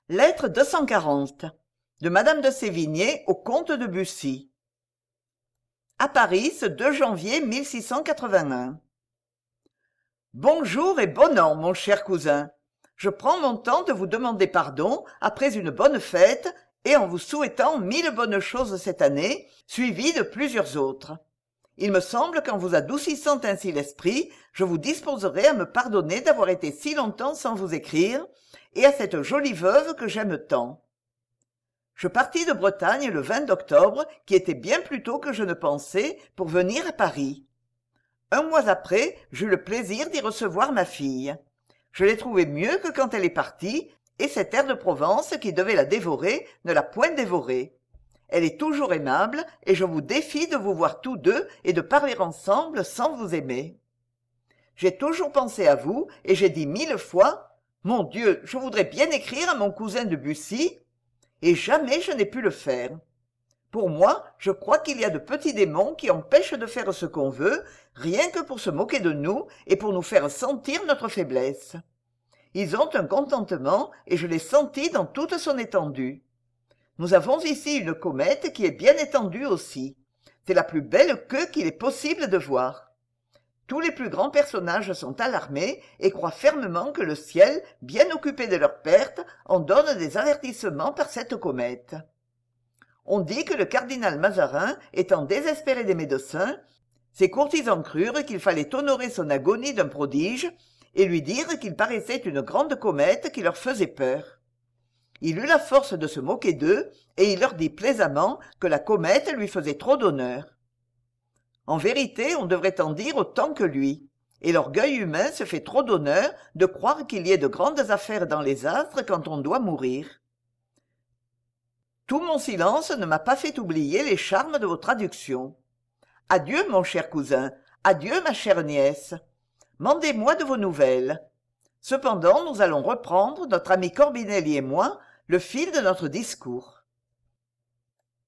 Lettre 240 de Madame de Sévigné au comte de Bussy. À Paris, ce 2 janvier 1681. Bonjour et bon an, mon cher cousin. Je prends mon temps de vous demander pardon après une bonne fête et en vous souhaitant 1000 bonnes choses cette année, suivies de plusieurs autres. Il me semble qu'en vous adoucissant ainsi l'esprit, je vous disposerai à me pardonner d'avoir été si longtemps sans vous écrire, et à cette jolie veuve que j'aime tant. Je partis de Bretagne le 20 d'octobre, qui était bien plus tôt que je ne pensais, pour venir à Paris. Un mois après, j'eus le plaisir d'y recevoir ma fille. Je l'ai trouvée mieux que quand elle est partie, et cet air de Provence qui devait la dévorer ne l'a point dévorée. Elle est toujours aimable, et je vous défie de vous voir tous deux et de parler ensemble sans vous aimer. J'ai toujours pensé à vous, et j'ai dit 1000 fois « Mon Dieu, je voudrais bien écrire à mon cousin de Bussy », et jamais je n'ai pu le faire. Pour moi, je crois qu'il y a de petits démons qui empêchent de faire ce qu'on veut, rien que pour se moquer de nous et pour nous faire sentir notre faiblesse. Ils ont un contentement, et je l'ai senti dans toute son étendue. Nous avons ici une comète qui est bien étendue aussi. C'est la plus belle queue qu'il est possible de voir. Tous les plus grands personnages sont alarmés et croient fermement que le ciel, bien occupé de leur perte, en donne des avertissements par cette comète. On dit que le cardinal Mazarin, étant désespéré des médecins, ses courtisans crurent qu'il fallait honorer son agonie d'un prodige et lui dirent qu'il paraissait une grande comète qui leur faisait peur. Il eut la force de se moquer d'eux, et il leur dit plaisamment que la comète lui faisait trop d'honneur. En vérité, on devrait en dire autant que lui, et l'orgueil humain se fait trop d'honneur de croire qu'il y ait de grandes affaires dans les astres quand on doit mourir. Tout mon silence ne m'a pas fait oublier les charmes de vos traductions. Adieu, mon cher cousin, adieu, ma chère nièce. Mandez-moi de vos nouvelles. Cependant, nous allons reprendre, notre ami Corbinelli et moi, le fil de notre discours.